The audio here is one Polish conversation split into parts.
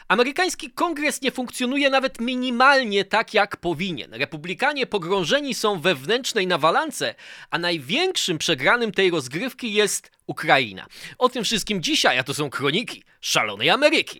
Amerykański kongres nie funkcjonuje nawet minimalnie tak, jak powinien. Republikanie pogrążeni są we wewnętrznej nawalance, a największym przegranym tej rozgrywki jest Ukraina. O tym wszystkim dzisiaj, a to są kroniki szalonej Ameryki.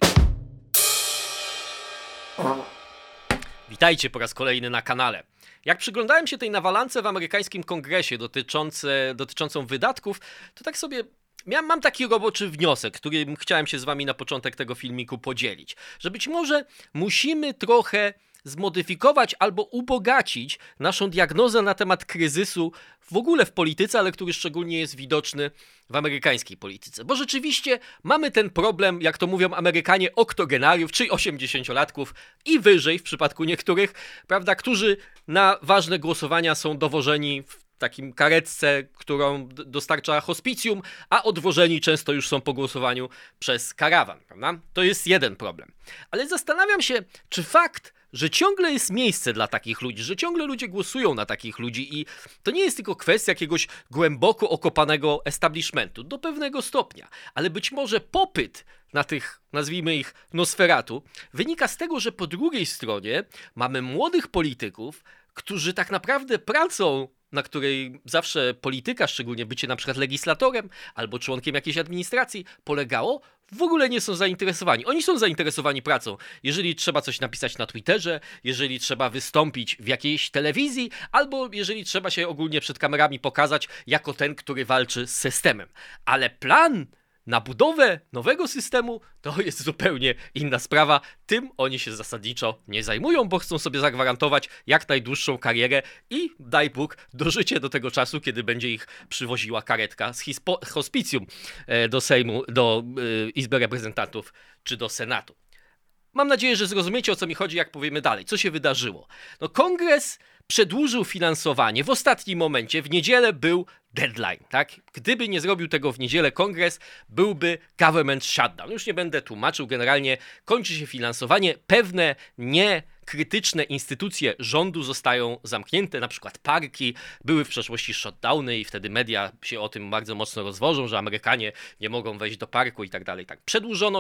Witajcie po raz kolejny na kanale. Jak przyglądałem się tej nawalance w amerykańskim kongresie dotyczącą wydatków, to tak sobie mam taki roboczy wniosek, którym chciałem się z wami na początek tego filmiku podzielić. Że być może musimy trochę zmodyfikować albo ubogacić naszą diagnozę na temat kryzysu w ogóle w polityce, ale który szczególnie jest widoczny w amerykańskiej polityce. Bo rzeczywiście mamy ten problem, jak to mówią Amerykanie, oktogenariów, czyli 80-latków i wyżej w przypadku niektórych, prawda, którzy na ważne głosowania są dowożeni w takim karetce, którą dostarcza hospicjum, a odwożeni często już są po głosowaniu przez karawan, prawda? To jest jeden problem. Ale zastanawiam się, czy fakt, że ciągle jest miejsce dla takich ludzi, że ciągle ludzie głosują na takich ludzi i to nie jest tylko kwestia jakiegoś głęboko okopanego establishmentu, do pewnego stopnia, ale być może popyt na tych, nazwijmy ich, nosferatu, wynika z tego, że po drugiej stronie mamy młodych polityków, którzy tak naprawdę pracą, na której zawsze polityka, szczególnie bycie na przykład legislatorem albo członkiem jakiejś administracji polegało, w ogóle nie są zainteresowani. Oni są zainteresowani pracą. Jeżeli trzeba coś napisać na Twitterze, jeżeli trzeba wystąpić w jakiejś telewizji, albo jeżeli trzeba się ogólnie przed kamerami pokazać jako ten, który walczy z systemem. Ale plan na budowę nowego systemu to jest zupełnie inna sprawa. Tym oni się zasadniczo nie zajmują, bo chcą sobie zagwarantować jak najdłuższą karierę i daj Bóg dożycie do tego czasu, kiedy będzie ich przywoziła karetka z hospicjum do Sejmu, do Izby Reprezentantów czy do Senatu. Mam nadzieję, że zrozumiecie, o co mi chodzi, jak powiemy dalej. Co się wydarzyło? No, Kongres przedłużył finansowanie w ostatnim momencie. W niedzielę był deadline, tak? Gdyby nie zrobił tego w niedzielę Kongres, byłby government shutdown. Już nie będę tłumaczył, generalnie kończy się finansowanie. Pewne niekrytyczne instytucje rządu zostają zamknięte, na przykład parki. Były w przeszłości shutdowny i wtedy media się o tym bardzo mocno rozwożą, że Amerykanie nie mogą wejść do parku i tak dalej. Tak. Przedłużono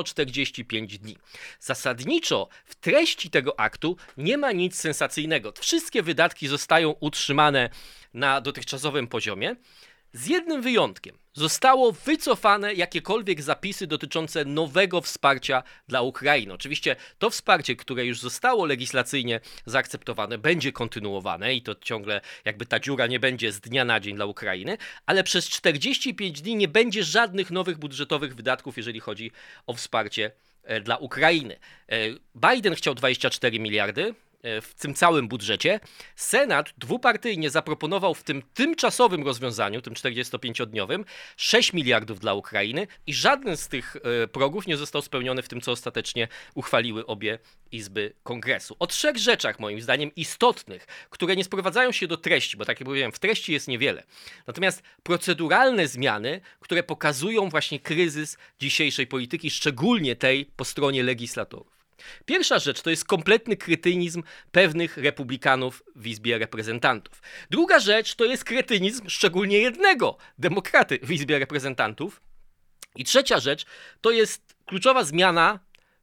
45 dni. Zasadniczo w treści tego aktu nie ma nic sensacyjnego. Wszystkie wydatki zostają utrzymane na dotychczasowym poziomie, z jednym wyjątkiem. Zostało wycofane jakiekolwiek zapisy dotyczące nowego wsparcia dla Ukrainy. Oczywiście to wsparcie, które już zostało legislacyjnie zaakceptowane, będzie kontynuowane i to ciągle jakby ta dziura nie będzie z dnia na dzień dla Ukrainy, ale przez 45 dni nie będzie żadnych nowych budżetowych wydatków, jeżeli chodzi o wsparcie dla Ukrainy. Biden chciał 24 miliardy. W tym całym budżecie. Senat dwupartyjnie zaproponował w tym tymczasowym rozwiązaniu, tym 45-dniowym, 6 miliardów dla Ukrainy i żaden z tych progów nie został spełniony w tym, co ostatecznie uchwaliły obie izby Kongresu. O 3 rzeczach, moim zdaniem, istotnych, które nie sprowadzają się do treści, bo tak jak powiedziałem, w treści jest niewiele. Natomiast proceduralne zmiany, które pokazują właśnie kryzys dzisiejszej polityki, szczególnie tej po stronie legislatorów. Pierwsza rzecz to jest kompletny kretynizm pewnych republikanów w Izbie Reprezentantów. Druga rzecz to jest kretynizm szczególnie jednego demokraty w Izbie Reprezentantów. I trzecia rzecz to jest kluczowa zmiana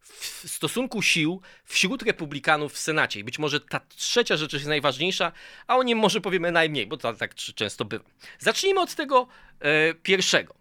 w stosunku sił wśród republikanów w Senacie. I być może ta trzecia rzecz jest najważniejsza, a o nim może powiemy najmniej, bo to tak często bywa. Zacznijmy od tego pierwszego.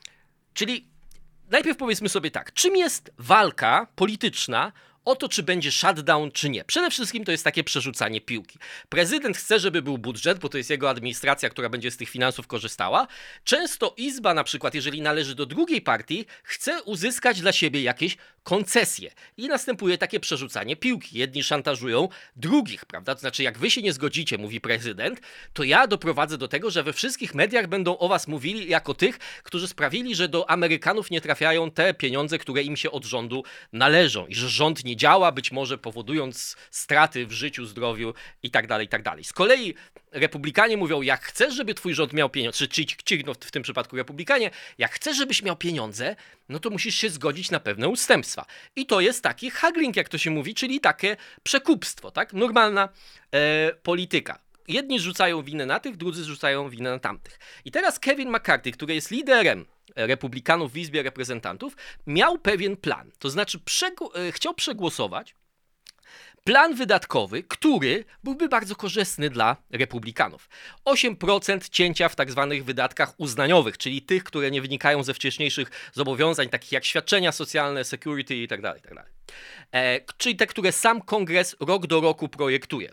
Czyli najpierw powiedzmy sobie tak, czym jest walka polityczna o to, czy będzie shutdown, czy nie. Przede wszystkim to jest takie przerzucanie piłki. Prezydent chce, żeby był budżet, bo to jest jego administracja, która będzie z tych finansów korzystała. Często Izba, na przykład, jeżeli należy do drugiej partii, chce uzyskać dla siebie jakieś koncesje. I następuje takie przerzucanie piłki. Jedni szantażują drugich, prawda? To znaczy, jak wy się nie zgodzicie, mówi prezydent, to ja doprowadzę do tego, że we wszystkich mediach będą o was mówili jako tych, którzy sprawili, że do Amerykanów nie trafiają te pieniądze, które im się od rządu należą. I że rząd nie działa, być może powodując straty w życiu, zdrowiu i tak dalej, i tak dalej. Z kolei republikanie mówią, jak chcesz, żeby twój rząd miał pieniądze, czy ci w tym przypadku republikanie, jak chcesz, żebyś miał pieniądze, no to musisz się zgodzić na pewne ustępstwa. I to jest taki haggling, jak to się mówi, czyli takie przekupstwo, tak? Normalna polityka. Jedni rzucają winę na tych, drudzy rzucają winę na tamtych. I teraz Kevin McCarthy, który jest liderem republikanów w Izbie Reprezentantów, miał pewien plan. To znaczy chciał przegłosować plan wydatkowy, który byłby bardzo korzystny dla republikanów. 8% cięcia w tak zwanych wydatkach uznaniowych, czyli tych, które nie wynikają ze wcześniejszych zobowiązań, takich jak świadczenia socjalne, security itd. Czyli te, które sam Kongres rok do roku projektuje.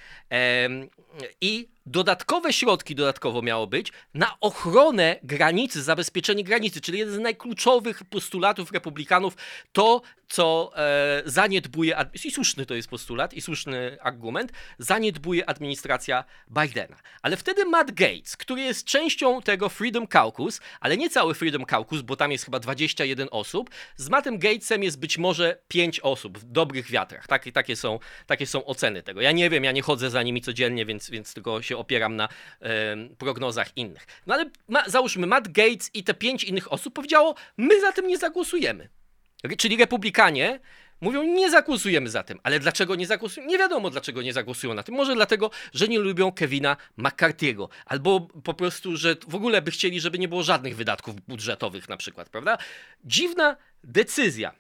I dodatkowe środki miało być na ochronę granicy, zabezpieczenie granicy, czyli jeden z najkluczowych postulatów republikanów, to co zaniedbuje, i słuszny to jest postulat, i słuszny argument, zaniedbuje administracja Bidena. Ale wtedy Matt Gaetz, który jest częścią tego Freedom Caucus, ale nie cały Freedom Caucus, bo tam jest chyba 21 osób, z Mattem Gaetzem jest być może 5 osób w dobrych wiatrach. Takie są oceny tego. Ja nie wiem, ja nie chodzę za nimi codziennie, więc tylko się opieram na prognozach innych. No ale załóżmy, Matt Gaetz i te 5 innych osób powiedziało, my za tym nie zagłosujemy. Czyli republikanie mówią, nie zagłosujemy za tym. Ale dlaczego nie zagłosują? Nie wiadomo, dlaczego nie zagłosują na tym. Może dlatego, że nie lubią Kevina McCarthy'ego. Albo po prostu, że w ogóle by chcieli, żeby nie było żadnych wydatków budżetowych na przykład, prawda? Dziwna decyzja.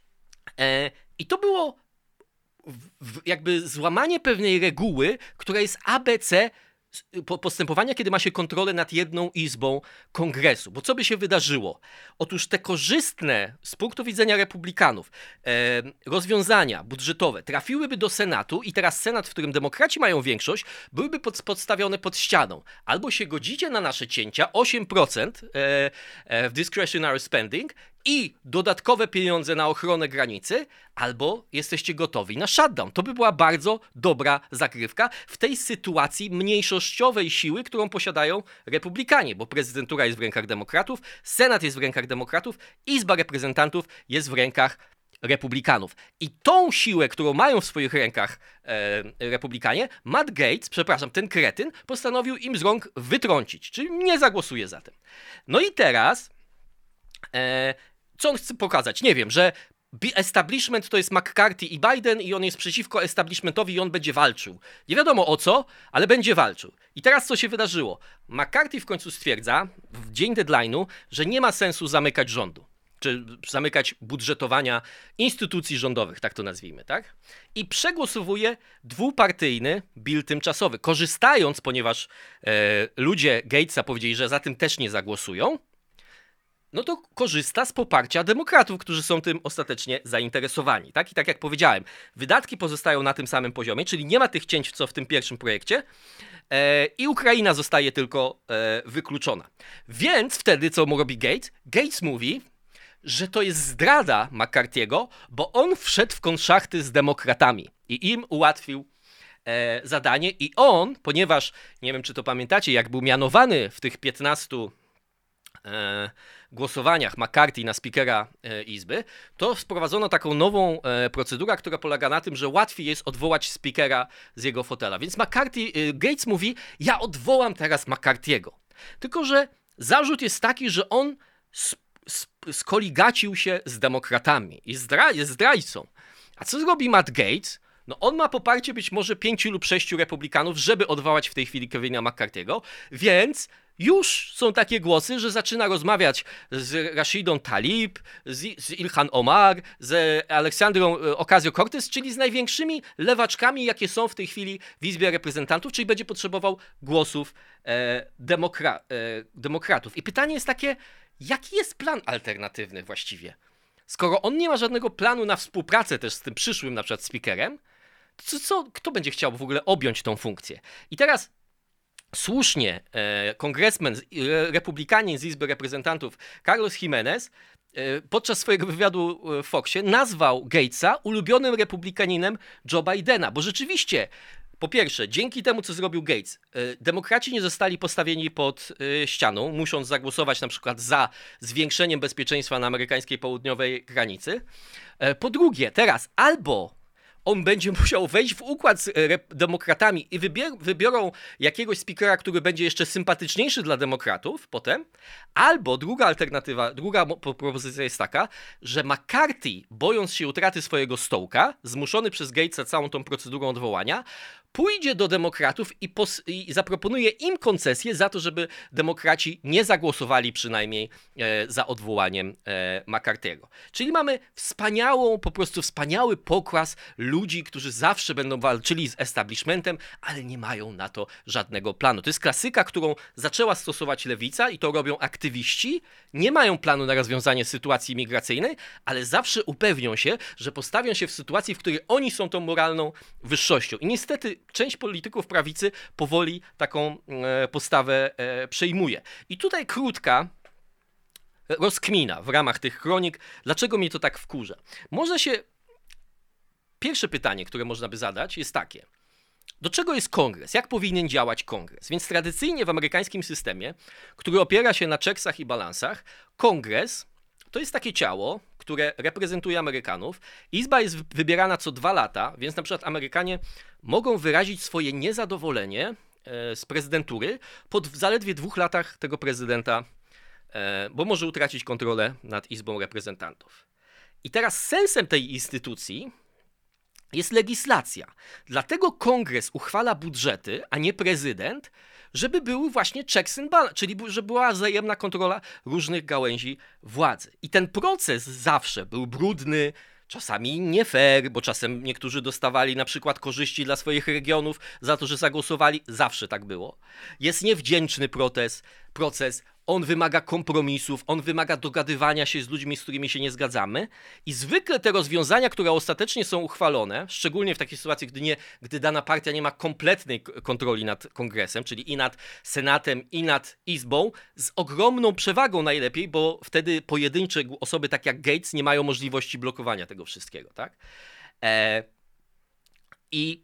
I to było jakby złamanie pewnej reguły, która jest ABC postępowania, kiedy ma się kontrolę nad jedną izbą Kongresu. Bo co by się wydarzyło? Otóż te korzystne z punktu widzenia republikanów rozwiązania budżetowe trafiłyby do Senatu i teraz Senat, w którym demokraci mają większość, byłyby podstawione pod ścianą. Albo się godzicie na nasze cięcia, 8% w discretionary spending i dodatkowe pieniądze na ochronę granicy, albo jesteście gotowi na shutdown. To by była bardzo dobra zagrywka w tej sytuacji mniejszościowej siły, którą posiadają republikanie, bo prezydentura jest w rękach demokratów, Senat jest w rękach demokratów, Izba Reprezentantów jest w rękach republikanów. I tą siłę, którą mają w swoich rękach republikanie, Matt Gaetz, ten kretyn, postanowił im z rąk wytrącić, czyli nie zagłosuje za tym. No i teraz co on chce pokazać? Nie wiem, że establishment to jest McCarthy i Biden i on jest przeciwko establishmentowi i on będzie walczył. Nie wiadomo o co, ale będzie walczył. I teraz co się wydarzyło? McCarthy w końcu stwierdza w dzień deadline'u, że nie ma sensu zamykać rządu, czy zamykać budżetowania instytucji rządowych, tak to nazwijmy, tak? I przegłosowuje dwupartyjny bill tymczasowy, korzystając, ponieważ ludzie Gatesa powiedzieli, że za tym też nie zagłosują, no to korzysta z poparcia demokratów, którzy są tym ostatecznie zainteresowani. Tak? I tak jak powiedziałem, wydatki pozostają na tym samym poziomie, czyli nie ma tych cięć, co w tym pierwszym projekcie i Ukraina zostaje tylko wykluczona. Więc wtedy co mu robi Gaetz? Gaetz mówi, że to jest zdrada McCarthy'ego, bo on wszedł w konszachty z demokratami i im ułatwił zadanie i on, ponieważ, nie wiem czy to pamiętacie, jak był mianowany w tych 15 głosowaniach McCarthy na speakera Izby, to wprowadzono taką nową procedurę, która polega na tym, że łatwiej jest odwołać speakera z jego fotela. Więc Gaetz mówi, ja odwołam teraz McCarthy'ego. Tylko że zarzut jest taki, że on skoligacił się z demokratami i jest zdrajcą. A co zrobi Matt Gaetz? No on ma poparcie być może 5 lub 6 republikanów, żeby odwołać w tej chwili Kevina McCarthy'ego, więc już są takie głosy, że zaczyna rozmawiać z Rashidą Tlaib, z Ilhan Omar, z Aleksandrą Ocasio-Cortez, czyli z największymi lewaczkami, jakie są w tej chwili w Izbie Reprezentantów, czyli będzie potrzebował głosów demokratów. I pytanie jest takie, jaki jest plan alternatywny właściwie? Skoro on nie ma żadnego planu na współpracę też z tym przyszłym na przykład speakerem, to kto będzie chciał w ogóle objąć tą funkcję? I teraz słusznie kongresmen, republikanin z Izby Reprezentantów Carlos Jimenez podczas swojego wywiadu w Foxie nazwał Gatesa ulubionym republikaninem Joe Bidena, bo rzeczywiście, po pierwsze, dzięki temu, co zrobił Gaetz, demokraci nie zostali postawieni pod ścianą, musząc zagłosować na przykład za zwiększeniem bezpieczeństwa na amerykańskiej południowej granicy. Po drugie, teraz albo on będzie musiał wejść w układ z demokratami i wybiorą jakiegoś speakera, który będzie jeszcze sympatyczniejszy dla demokratów potem, albo druga alternatywa, druga propozycja jest taka, że McCarthy, bojąc się utraty swojego stołka, zmuszony przez Gatesa całą tą procedurą odwołania, pójdzie do demokratów i zaproponuje im koncesję za to, żeby demokraci nie zagłosowali przynajmniej za odwołaniem McCarthy'ego. Czyli mamy po prostu wspaniały pokład ludzi, którzy zawsze będą walczyli z establishmentem, ale nie mają na to żadnego planu. To jest klasyka, którą zaczęła stosować lewica i to robią aktywiści. Nie mają planu na rozwiązanie sytuacji migracyjnej, ale zawsze upewnią się, że postawią się w sytuacji, w której oni są tą moralną wyższością. I niestety część polityków prawicy powoli taką postawę przejmuje. I tutaj krótka rozkmina w ramach tych kronik, dlaczego mnie to tak wkurza. Pierwsze pytanie, które można by zadać, jest takie. Do czego jest kongres? Jak powinien działać kongres? Więc tradycyjnie w amerykańskim systemie, który opiera się na checksach i balansach, kongres to jest takie ciało, które reprezentuje Amerykanów. Izba jest wybierana co 2 lata, więc na przykład Amerykanie mogą wyrazić swoje niezadowolenie z prezydentury po zaledwie 2 latach tego prezydenta, bo może utracić kontrolę nad Izbą Reprezentantów. I teraz sensem tej instytucji jest legislacja. Dlatego kongres uchwala budżety, a nie prezydent, żeby były właśnie checks and balance, czyli żeby była wzajemna kontrola różnych gałęzi władzy. I ten proces zawsze był brudny, czasami nie fair, bo czasem niektórzy dostawali na przykład korzyści dla swoich regionów za to, że zagłosowali. Zawsze tak było. Jest niewdzięczny proces. On wymaga kompromisów, on wymaga dogadywania się z ludźmi, z którymi się nie zgadzamy. I zwykle te rozwiązania, które ostatecznie są uchwalone, szczególnie w takiej sytuacji, gdy dana partia nie ma kompletnej kontroli nad kongresem, czyli i nad Senatem, i nad Izbą, z ogromną przewagą najlepiej, bo wtedy pojedyncze osoby, tak jak Gates, nie mają możliwości blokowania tego wszystkiego. Tak? I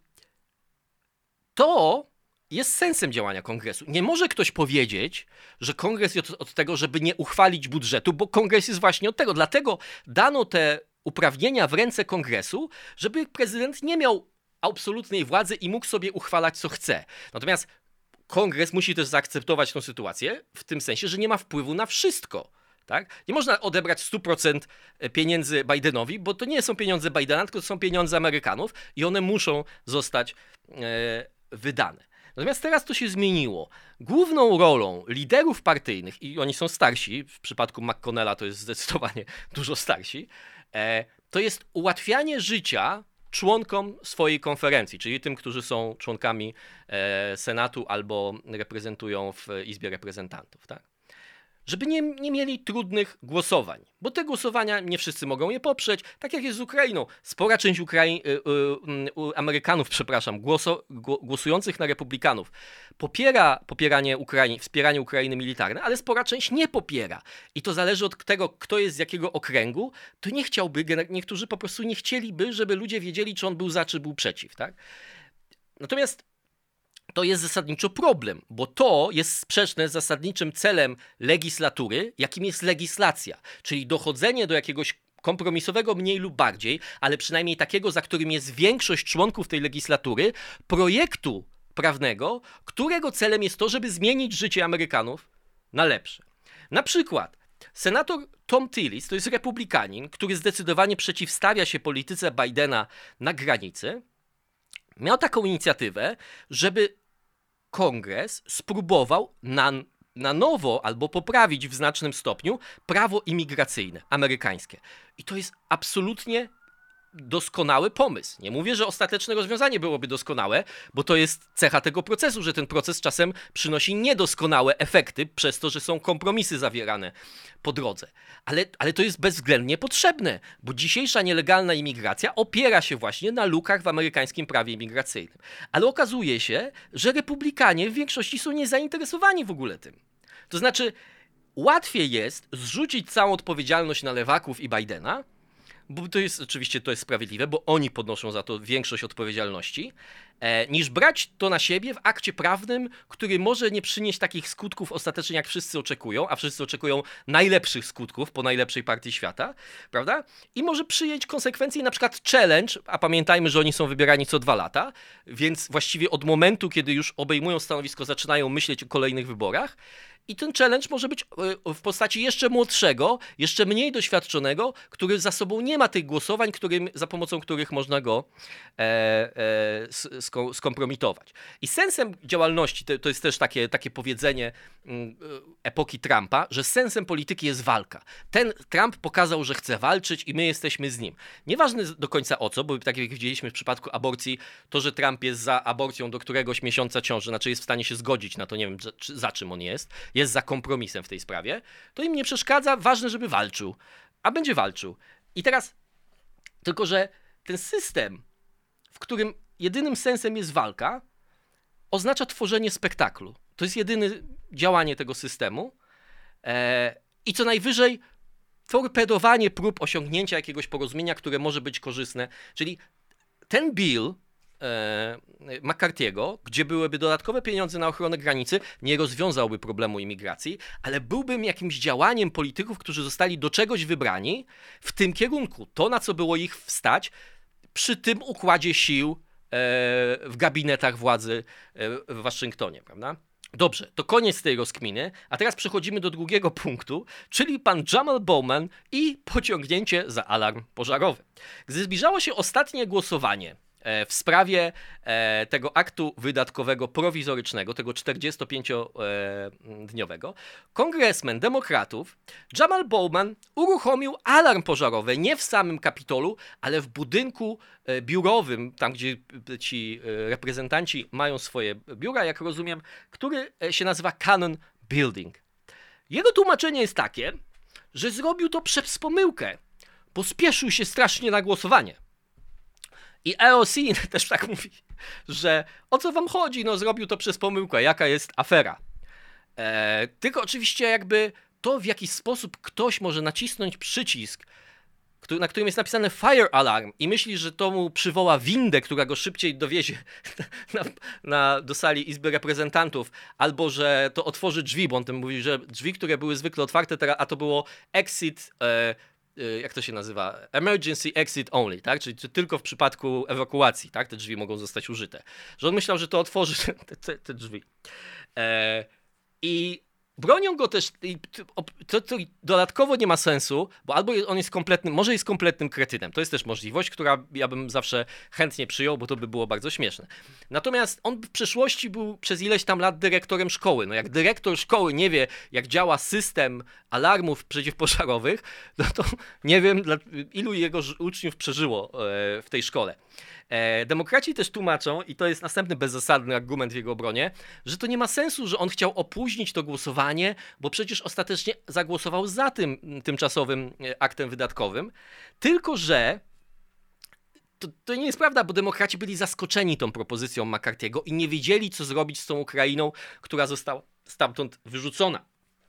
to jest sensem działania kongresu. Nie może ktoś powiedzieć, że kongres jest od tego, żeby nie uchwalić budżetu, bo kongres jest właśnie od tego. Dlatego dano te uprawnienia w ręce kongresu, żeby prezydent nie miał absolutnej władzy i mógł sobie uchwalać co chce. Natomiast kongres musi też zaakceptować tę sytuację w tym sensie, że nie ma wpływu na wszystko. Tak? Nie można odebrać 100% pieniędzy Bidenowi, bo to nie są pieniądze Bidena, tylko to są pieniądze Amerykanów i one muszą zostać wydane. Natomiast teraz to się zmieniło. Główną rolą liderów partyjnych, i oni są starsi, w przypadku McConnella to jest zdecydowanie dużo starsi, to jest ułatwianie życia członkom swojej konferencji, czyli tym, którzy są członkami Senatu albo reprezentują w Izbie Reprezentantów. Tak? Żeby nie mieli trudnych głosowań, bo te głosowania nie wszyscy mogą je poprzeć, tak jak jest z Ukrainą. Spora część Amerykanów, głosujących na republikanów popiera wspieranie Ukrainy militarne, ale spora część nie popiera. I to zależy od tego, kto jest z jakiego okręgu, to niektórzy po prostu nie chcieliby, żeby ludzie wiedzieli, czy on był za, czy był przeciw. Tak? Natomiast to jest zasadniczo problem, bo to jest sprzeczne z zasadniczym celem legislatury, jakim jest legislacja, czyli dochodzenie do jakiegoś kompromisowego mniej lub bardziej, ale przynajmniej takiego, za którym jest większość członków tej legislatury, projektu prawnego, którego celem jest to, żeby zmienić życie Amerykanów na lepsze. Na przykład senator Tom Tillis, to jest republikanin, który zdecydowanie przeciwstawia się polityce Bidena na granicy, miał taką inicjatywę, żeby kongres spróbował na nowo albo poprawić w znacznym stopniu prawo imigracyjne amerykańskie. I to jest absolutnie doskonały pomysł. Nie mówię, że ostateczne rozwiązanie byłoby doskonałe, bo to jest cecha tego procesu, że ten proces czasem przynosi niedoskonałe efekty przez to, że są kompromisy zawierane po drodze. Ale to jest bezwzględnie potrzebne, bo dzisiejsza nielegalna imigracja opiera się właśnie na lukach w amerykańskim prawie imigracyjnym. Ale okazuje się, że republikanie w większości są niezainteresowani w ogóle tym. To znaczy, łatwiej jest zrzucić całą odpowiedzialność na lewaków i Bidena, bo to jest oczywiście to jest sprawiedliwe, bo oni podnoszą za to większość odpowiedzialności, niż brać to na siebie w akcie prawnym, który może nie przynieść takich skutków ostatecznie, jak wszyscy oczekują, a wszyscy oczekują najlepszych skutków po najlepszej partii świata, prawda? I może przyjąć konsekwencje, na przykład challenge, a pamiętajmy, że oni są wybierani co 2 lata, więc właściwie od momentu, kiedy już obejmują stanowisko, zaczynają myśleć o kolejnych wyborach. I ten challenge może być w postaci jeszcze młodszego, jeszcze mniej doświadczonego, który za sobą nie ma tych głosowań, za pomocą których można go skompromitować. I sensem działalności, to jest też takie powiedzenie epoki Trumpa, że sensem polityki jest walka. Trump pokazał, że chce walczyć i my jesteśmy z nim. Nieważne do końca o co, bo tak jak widzieliśmy w przypadku aborcji, to, że Trump jest za aborcją do któregoś miesiąca ciąży, znaczy jest w stanie się zgodzić na to, nie wiem za czym on jest za kompromisem w tej sprawie, to im nie przeszkadza, ważne, żeby walczył. A będzie walczył. I teraz, tylko że ten system, w którym jedynym sensem jest walka, oznacza tworzenie spektaklu. To jest jedyne działanie tego systemu. I co najwyżej torpedowanie prób osiągnięcia jakiegoś porozumienia, które może być korzystne. Czyli ten bill McCarthy'ego, gdzie byłyby dodatkowe pieniądze na ochronę granicy, nie rozwiązałby problemu imigracji, ale byłby jakimś działaniem polityków, którzy zostali do czegoś wybrani w tym kierunku. To, na co było ich wstać, przy tym układzie sił w gabinetach władzy w Waszyngtonie, prawda? Dobrze, to koniec tej rozkminy, a teraz przechodzimy do drugiego punktu, czyli pan Jamal Bowman i pociągnięcie za alarm pożarowy. Gdy zbliżało się ostatnie głosowanie w sprawie tego aktu wydatkowego prowizorycznego, tego 45-dniowego, kongresmen demokratów Jamal Bowman uruchomił alarm pożarowy nie w samym Kapitolu, ale w budynku biurowym, tam gdzie ci reprezentanci mają swoje biura, jak rozumiem, który się nazywa Cannon Building. Jego tłumaczenie jest takie, że zrobił to przez pomyłkę, bo spieszył się strasznie na głosowanie. I EOC też tak mówi, że o co wam chodzi? No zrobił to przez pomyłkę, jaka jest afera. Tylko oczywiście jakby to, w jaki sposób ktoś może nacisnąć przycisk, na którym jest napisane fire alarm i myśli, że to mu przywoła windę, która go szybciej dowiezie do sali Izby Reprezentantów, albo że to otworzy drzwi, bo on tym mówi, że drzwi, które były zwykle otwarte, a to było exit, jak to się nazywa? Emergency exit only, tak? Czyli tylko w przypadku ewakuacji, tak? Te drzwi mogą zostać użyte. Że on myślał, że to otworzy te drzwi. I bronią go też, to dodatkowo nie ma sensu, bo albo on jest kompletnym, może jest kompletnym kretynem. To jest też możliwość, która ja bym zawsze chętnie przyjął, bo to by było bardzo śmieszne. Natomiast on w przeszłości był przez ileś tam lat dyrektorem szkoły. No jak dyrektor szkoły nie wie, jak działa system alarmów przeciwpożarowych, no to nie wiem, ilu jego uczniów przeżyło w tej szkole. Demokraci też tłumaczą, i to jest następny bezzasadny argument w jego obronie, że to nie ma sensu, że on chciał opóźnić to głosowanie, bo przecież ostatecznie zagłosował za tym tymczasowym aktem wydatkowym, tylko że to nie jest prawda, bo demokraci byli zaskoczeni tą propozycją McCarthy'ego i nie wiedzieli, co zrobić z tą Ukrainą, która została stamtąd wyrzucona.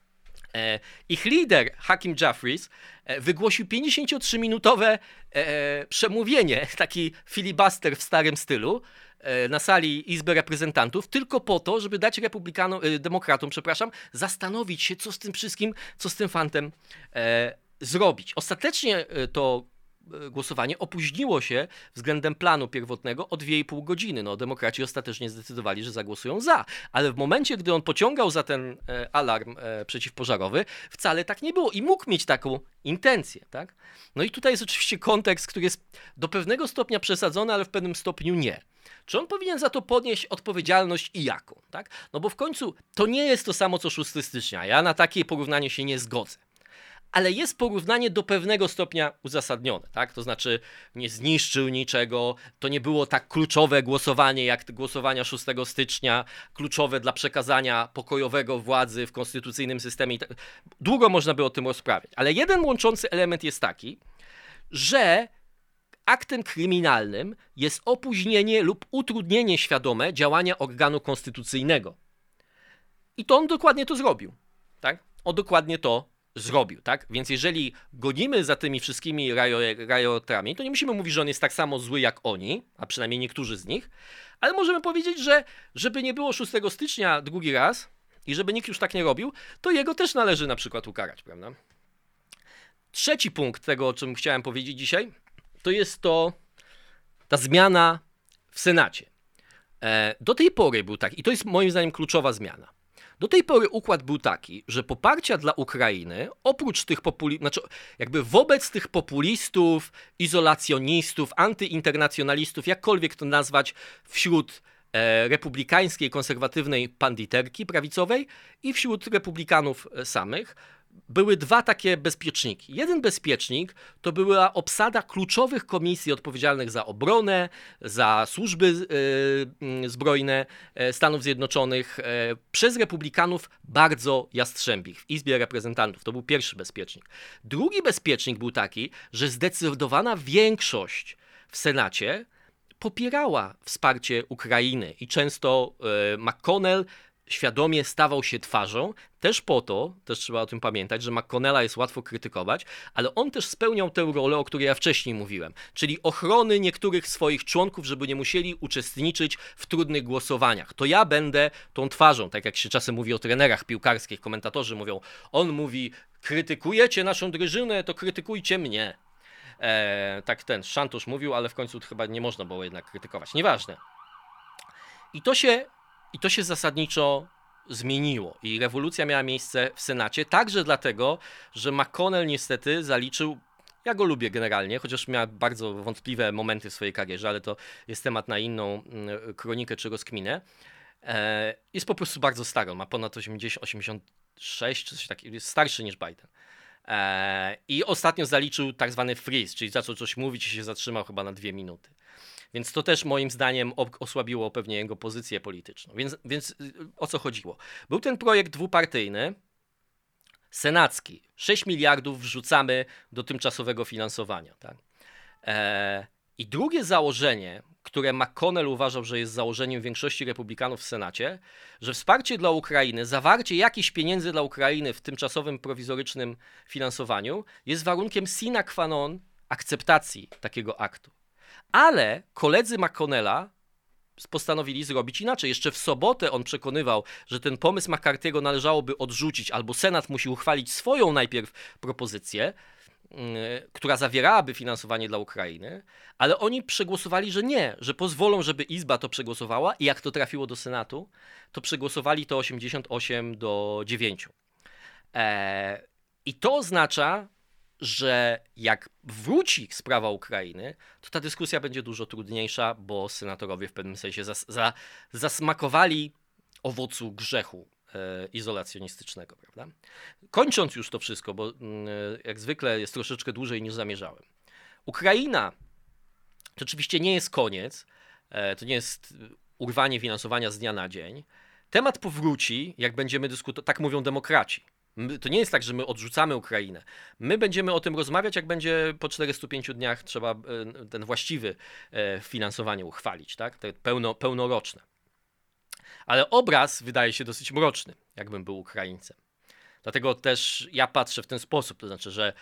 Ich lider, Hakeem Jeffries, wygłosił 53-minutowe przemówienie, taki filibuster w starym stylu, na sali Izby Reprezentantów, tylko po to, żeby dać demokratom, zastanowić się, co z tym wszystkim, co z tym fantem zrobić. Ostatecznie to głosowanie opóźniło się względem planu pierwotnego o 2,5 godziny. No, demokraci ostatecznie zdecydowali, że zagłosują za, ale w momencie, gdy on pociągał za ten alarm przeciwpożarowy, wcale tak nie było i mógł mieć taką intencję, tak? No i tutaj jest oczywiście kontekst, który jest do pewnego stopnia przesadzony, ale w pewnym stopniu nie. Czy on powinien za to podnieść odpowiedzialność i jaką, tak? No bo w końcu to nie jest to samo co 6 stycznia. Ja na takie porównanie się nie zgodzę. Ale jest porównanie do pewnego stopnia uzasadnione, tak? To znaczy nie zniszczył niczego, to nie było tak kluczowe głosowanie jak głosowania 6 stycznia, kluczowe dla przekazania pokojowego władzy w konstytucyjnym systemie. Długo można by o tym rozprawiać, ale jeden łączący element jest taki, że aktem kryminalnym jest opóźnienie lub utrudnienie świadome działania organu konstytucyjnego. I to on dokładnie to zrobił, tak? On dokładnie to zrobił, tak? Więc jeżeli gonimy za tymi wszystkimi riotami, to nie musimy mówić, że on jest tak samo zły jak oni, a przynajmniej niektórzy z nich, ale możemy powiedzieć, że żeby nie było 6 stycznia drugi raz i żeby nikt już tak nie robił, to jego też należy na przykład ukarać, prawda? Trzeci punkt tego, o czym chciałem powiedzieć dzisiaj, to jest ta zmiana w Senacie. Do tej pory był taki, i to jest moim zdaniem kluczowa zmiana. Do tej pory układ był taki, że poparcia dla Ukrainy, oprócz tych jakby wobec tych populistów, izolacjonistów, antyinternacjonalistów, jakkolwiek to nazwać, wśród republikańskiej, konserwatywnej panditerki prawicowej i wśród republikanów samych, były dwa takie bezpieczniki. Jeden bezpiecznik to była obsada kluczowych komisji odpowiedzialnych za obronę, za służby zbrojne Stanów Zjednoczonych przez republikanów bardzo jastrzębich w Izbie Reprezentantów. To był pierwszy bezpiecznik. Drugi bezpiecznik był taki, że zdecydowana większość w Senacie popierała wsparcie Ukrainy i często McConnell świadomie stawał się twarzą, też po to, też trzeba o tym pamiętać, że McConnella jest łatwo krytykować, ale on też spełniał tę rolę, o której ja wcześniej mówiłem, czyli ochrony niektórych swoich członków, żeby nie musieli uczestniczyć w trudnych głosowaniach. To ja będę tą twarzą, tak jak się czasem mówi o trenerach piłkarskich, komentatorzy mówią, on mówi, krytykujecie naszą drużynę, to krytykujcie mnie. Tak ten Szantusz mówił, ale w końcu chyba nie można było jednak krytykować. Nieważne. I to się zasadniczo zmieniło i rewolucja miała miejsce w Senacie, także dlatego, że McConnell niestety zaliczył, ja go lubię generalnie, chociaż miał bardzo wątpliwe momenty w swojej karierze, ale to jest temat na inną kronikę czy rozkminę, jest po prostu bardzo stary, on ma ponad 86 czy coś takiego, jest starszy niż Biden. I ostatnio zaliczył tak zwany freeze, czyli zaczął coś mówić i się zatrzymał chyba na 2 minuty. Więc to też moim zdaniem osłabiło pewnie jego pozycję polityczną. Więc o co chodziło? Był ten projekt dwupartyjny, senacki. 6 miliardów wrzucamy do tymczasowego finansowania. Tak? I drugie założenie, które McConnell uważał, że jest założeniem większości republikanów w Senacie, że wsparcie dla Ukrainy, zawarcie jakichś pieniędzy dla Ukrainy w tymczasowym prowizorycznym finansowaniu jest warunkiem sine qua non akceptacji takiego aktu. Ale koledzy McConnella postanowili zrobić inaczej. Jeszcze w sobotę on przekonywał, że ten pomysł McCarthy'ego należałoby odrzucić, albo Senat musi uchwalić swoją najpierw propozycję, która zawierałaby finansowanie dla Ukrainy, ale oni przegłosowali, że nie, że pozwolą, żeby Izba to przegłosowała i jak to trafiło do Senatu, to przegłosowali to 88-9. I to oznacza, że jak wróci sprawa Ukrainy, to ta dyskusja będzie dużo trudniejsza, bo senatorowie w pewnym sensie zasmakowali owocu grzechu izolacjonistycznego, prawda? Kończąc już to wszystko, bo jak zwykle jest troszeczkę dłużej niż zamierzałem. Ukraina to oczywiście nie jest koniec, to nie jest urwanie finansowania z dnia na dzień. Temat powróci, jak będziemy dyskutować, tak mówią demokraci. To nie jest tak, że my odrzucamy Ukrainę. My będziemy o tym rozmawiać, jak będzie po 405 dniach trzeba ten właściwy finansowanie uchwalić, tak? To pełnoroczne. Ale obraz wydaje się dosyć mroczny, jakbym był Ukraińcem. Dlatego też ja patrzę w ten sposób, to znaczy, że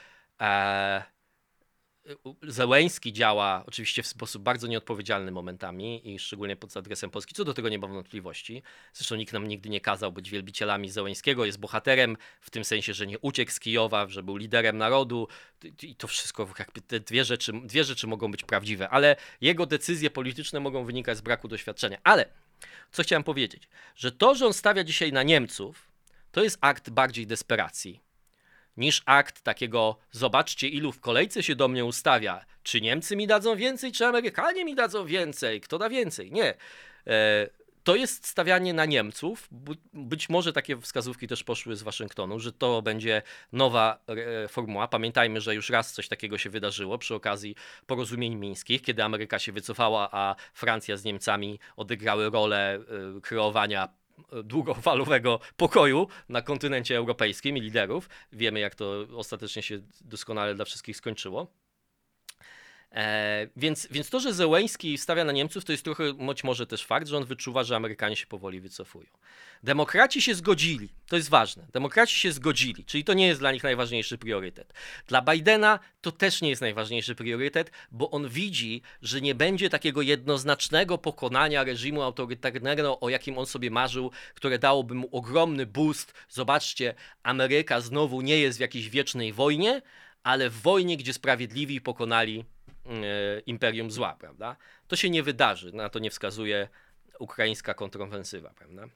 Zełenski działa oczywiście w sposób bardzo nieodpowiedzialny momentami i szczególnie pod adresem Polski, co do tego nie ma wątpliwości. Zresztą nikt nam nigdy nie kazał być wielbicielami Zełenskiego, jest bohaterem w tym sensie, że nie uciekł z Kijowa, że był liderem narodu i to wszystko, jakby te dwie rzeczy mogą być prawdziwe, ale jego decyzje polityczne mogą wynikać z braku doświadczenia. Ale co chciałem powiedzieć, że to, że on stawia dzisiaj na Niemców, to jest akt bardziej desperacji niż akt takiego, zobaczcie ilu w kolejce się do mnie ustawia, czy Niemcy mi dadzą więcej, czy Amerykanie mi dadzą więcej, kto da więcej. Nie. To jest stawianie na Niemców, być może takie wskazówki też poszły z Waszyngtonu, że to będzie nowa formuła. Pamiętajmy, że już raz coś takiego się wydarzyło przy okazji porozumień mińskich, kiedy Ameryka się wycofała, a Francja z Niemcami odegrały rolę kreowania długofalowego pokoju na kontynencie europejskim i liderów. Wiemy, jak to ostatecznie się doskonale dla wszystkich skończyło. Więc to, że Zełenski stawia na Niemców, to jest trochę być może też fakt, że on wyczuwa, że Amerykanie się powoli wycofują. Demokraci się zgodzili, to jest ważne, demokraci się zgodzili, czyli to nie jest dla nich najważniejszy priorytet. Dla Bidena to też nie jest najważniejszy priorytet, bo on widzi, że nie będzie takiego jednoznacznego pokonania reżimu autorytarnego, o jakim on sobie marzył, które dałoby mu ogromny boost. Zobaczcie, Ameryka znowu nie jest w jakiejś wiecznej wojnie, ale w wojnie, gdzie sprawiedliwi pokonali imperium zła, prawda? To się nie wydarzy, na to nie wskazuje ukraińska kontrofensywa, prawda?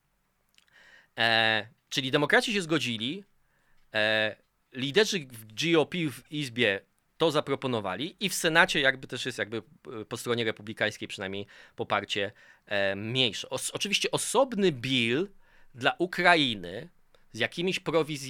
Czyli demokraci się zgodzili, liderzy w GOP w Izbie to zaproponowali i w Senacie jakby też jest jakby po stronie republikańskiej przynajmniej poparcie mniejsze. Oczywiście osobny bill dla Ukrainy z jakimiś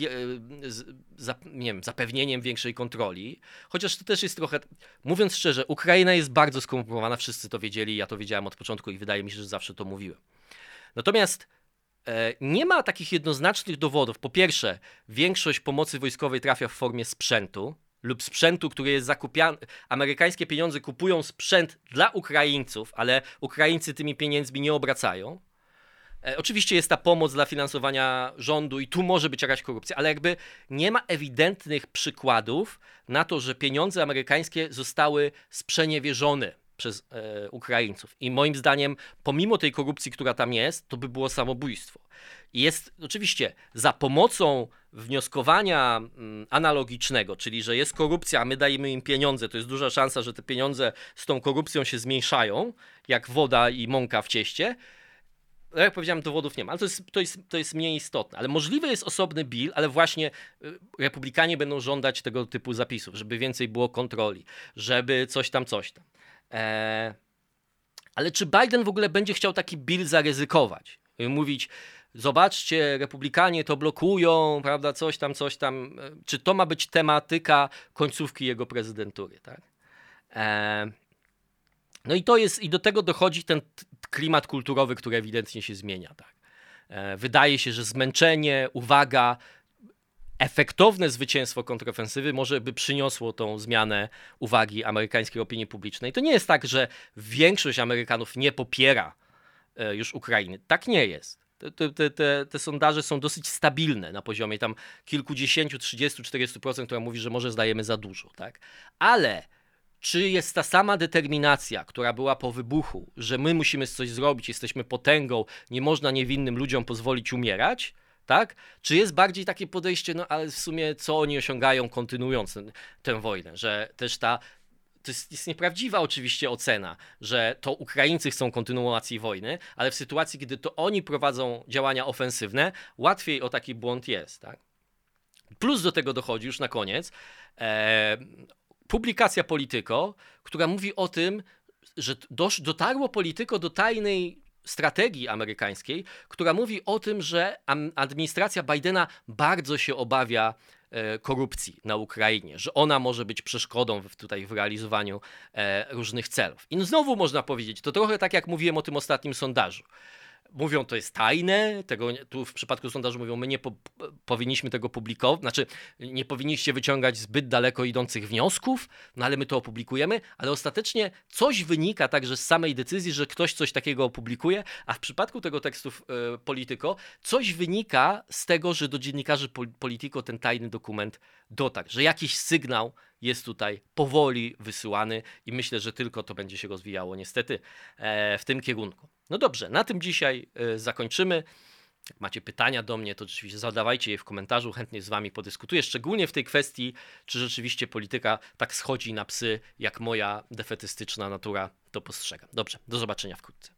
nie wiem, zapewnieniem większej kontroli, chociaż to też jest trochę, mówiąc szczerze, Ukraina jest bardzo skorumpowana, wszyscy to wiedzieli, ja to wiedziałem od początku i wydaje mi się, że zawsze to mówiłem. Natomiast nie ma takich jednoznacznych dowodów. Po pierwsze, większość pomocy wojskowej trafia w formie sprzętu lub sprzętu, który jest zakupiany. Amerykańskie pieniądze kupują sprzęt dla Ukraińców, ale Ukraińcy tymi pieniędzmi nie obracają. Oczywiście jest ta pomoc dla finansowania rządu i tu może być jakaś korupcja, ale jakby nie ma ewidentnych przykładów na to, że pieniądze amerykańskie zostały sprzeniewierzone przez Ukraińców. I moim zdaniem, pomimo tej korupcji, która tam jest, to by było samobójstwo. I jest oczywiście za pomocą wnioskowania analogicznego, czyli że jest korupcja, a my dajemy im pieniądze, to jest duża szansa, że te pieniądze z tą korupcją się zmniejszają, jak woda i mąka w cieście. Jak powiedziałem, dowodów nie ma, ale to jest mniej istotne. Ale możliwy jest osobny bill, ale właśnie republikanie będą żądać tego typu zapisów, żeby więcej było kontroli, żeby coś tam. Ale czy Biden w ogóle będzie chciał taki bill zaryzykować? Mówić, zobaczcie, republikanie to blokują, prawda, coś tam. Czy to ma być tematyka końcówki jego prezydentury, tak? No i do tego dochodzi ten klimat kulturowy, który ewidentnie się zmienia, tak? Wydaje się, że zmęczenie, uwaga, efektowne zwycięstwo kontrofensywy może by przyniosło tą zmianę uwagi amerykańskiej opinii publicznej. To nie jest tak, że większość Amerykanów nie popiera już Ukrainy. Tak nie jest. Te sondaże są dosyć stabilne na poziomie tam kilkudziesięciu, 30, 40%, która mówi, że może zdajemy za dużo, tak? Ale czy jest ta sama determinacja, która była po wybuchu, że my musimy coś zrobić, jesteśmy potęgą, nie można niewinnym ludziom pozwolić umierać, tak? Czy jest bardziej takie podejście, no ale w sumie co oni osiągają kontynuując tę wojnę, że też to jest nieprawdziwa oczywiście ocena, że to Ukraińcy chcą kontynuacji wojny, ale w sytuacji, gdy to oni prowadzą działania ofensywne, łatwiej o taki błąd jest, tak? Plus do tego dochodzi już na koniec publikacja Politico, która mówi o tym, że dotarło Politico do tajnej strategii amerykańskiej, która mówi o tym, że administracja Bidena bardzo się obawia korupcji na Ukrainie, że ona może być przeszkodą w realizowaniu różnych celów. I znowu można powiedzieć, to trochę tak jak mówiłem o tym ostatnim sondażu. Mówią, to jest tajne, tu w przypadku sondażu mówią, my nie powinniśmy tego publikować, znaczy nie powinniście wyciągać zbyt daleko idących wniosków, no ale my to opublikujemy, ale ostatecznie coś wynika także z samej decyzji, że ktoś coś takiego opublikuje, a w przypadku tego tekstu Politico coś wynika z tego, że do dziennikarzy Politico ten tajny dokument dotarł, że jakiś sygnał jest tutaj powoli wysyłany i myślę, że tylko to będzie się rozwijało niestety w tym kierunku. No dobrze, na tym dzisiaj zakończymy. Jak macie pytania do mnie, to oczywiście zadawajcie je w komentarzu, chętnie z wami podyskutuję, szczególnie w tej kwestii, czy rzeczywiście polityka tak schodzi na psy, jak moja defetystyczna natura to postrzega. Dobrze, do zobaczenia wkrótce.